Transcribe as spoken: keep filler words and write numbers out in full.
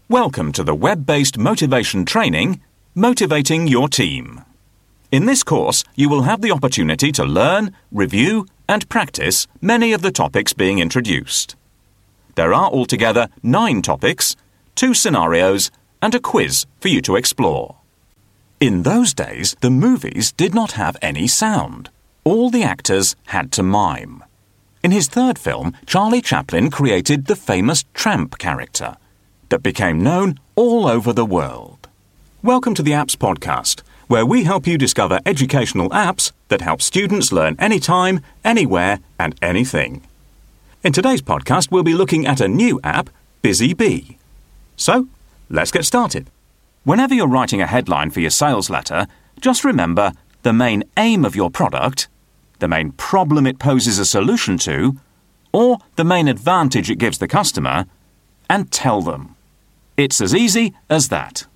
Welcome to the web-based motivation training, Motivating Your Team. In this course, you will have the opportunity to learn, review, and practice many of the topics being introduced. There are altogether nine topics, two scenarios, and a quiz for you to explore. In those days, the movies did not have any sound. All the actors had to mime. In his third film, Charlie Chaplin created the famous tramp character that became known all over the world. Welcome to the Apps Podcast, where we help you discover educational apps that help students learn anytime, anywhere, and anything. In today's podcast, we'll be looking at a new app, Busy Bee. So, let's get started. Whenever you're writing a headline for your sales letter, just remember the main aim of your product, the main problem it poses a solution to, or the main advantage it gives the customer, and tell them. It's as easy as that.